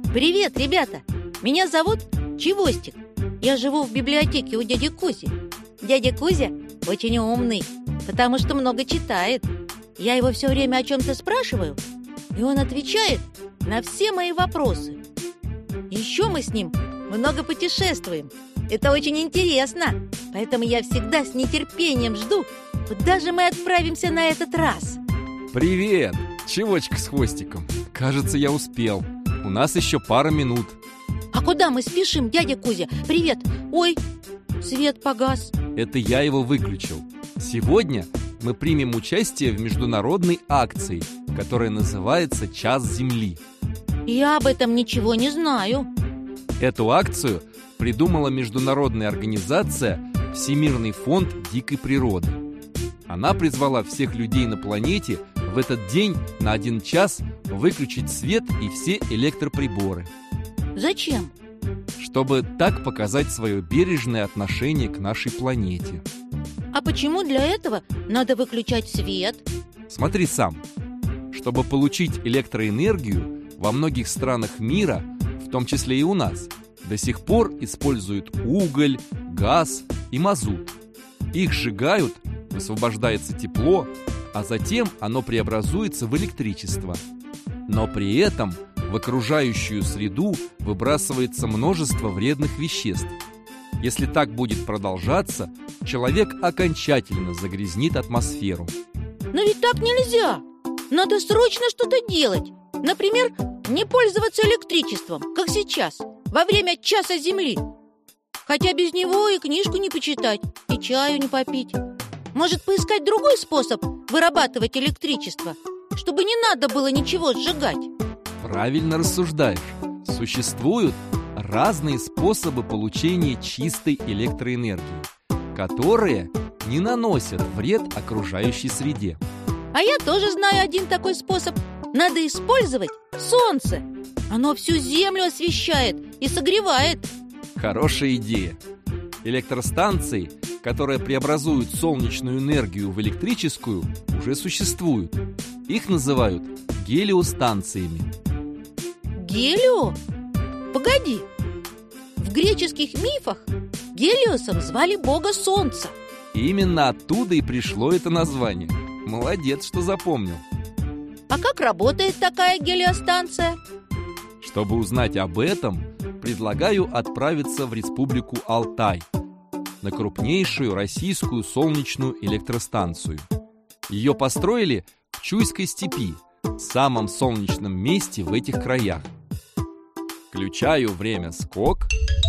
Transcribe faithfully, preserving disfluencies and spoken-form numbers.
Привет, ребята! Меня зовут Чевостик. Я живу в библиотеке у дяди Кузи. Дядя Кузя очень умный, потому что много читает. Я его все время о чем-то спрашиваю, и он отвечает на все мои вопросы. Еще мы с ним много путешествуем. Это очень интересно, поэтому я всегда с нетерпением жду, куда же мы отправимся на этот раз. Привет, Чевочка с хвостиком. Кажется, я успел. У нас еще пара минут. А куда мы спешим, дядя Кузя? Привет. Ой, свет погас. Это я его выключил. Сегодня мы примем участие в международной акции, которая называется «Час Земли». Я об этом ничего не знаю. Эту акцию придумала международная организация «Всемирный фонд дикой природы». Она призвала всех людей на планете в этот день на один час выключить свет и все электроприборы. Зачем? Чтобы так показать свое бережное отношение к нашей планете. А почему для этого надо выключать свет? Смотри сам. Чтобы получить электроэнергию, во многих странах мира, в том числе и у нас, до сих пор используют уголь, газ и мазут. Их сжигают, высвобождается тепло, а затем оно преобразуется в электричество. Но при этом в окружающую среду выбрасывается множество вредных веществ. Если так будет продолжаться, человек окончательно загрязнит атмосферу. Но ведь так нельзя. Надо срочно что-то делать. Например, не пользоваться электричеством, как сейчас, во время часа Земли. Хотя без него и книжку не почитать, и чаю не попить. Может, поискать другой способ вырабатывать электричество, чтобы не надо было ничего сжигать? Правильно рассуждаешь. Существуют разные способы получения чистой электроэнергии, которые не наносят вред окружающей среде. А я тоже знаю один такой способ. Надо использовать солнце. Оно всю землю освещает и согревает. Хорошая идея. Электростанции, которые преобразуют солнечную энергию в электрическую, уже существуют. Их называют гелиостанциями. Гелио? Погоди. В греческих мифах Гелиосом звали бога солнца. Именно оттуда и пришло это название. Молодец, что запомнил. А как работает такая гелиостанция? Чтобы узнать об этом, предлагаю отправиться в республику Алтай, на крупнейшую российскую солнечную электростанцию. Ее построили в Чуйской степи, самом солнечном месте в этих краях. Включаю время скок.